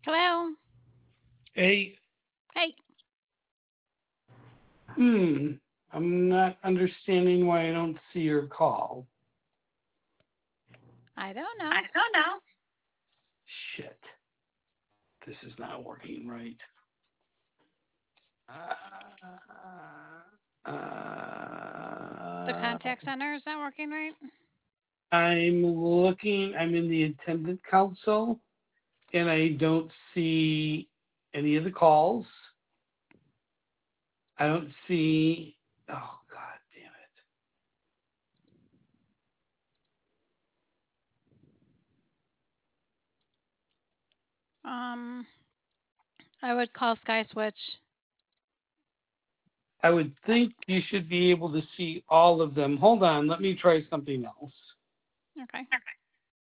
Hello. Hey, Hey. I'm not understanding why I don't see your call. I don't know. I don't know. Shit, this is not working right. The Uh, contact center is not working right. I'm looking, I'm in the attendant council and I don't see any of the calls. I don't see, oh, God damn it. Um, I would call Sky Switch. I would think you should be able to see all of them. Hold on, let me try something else. Okay.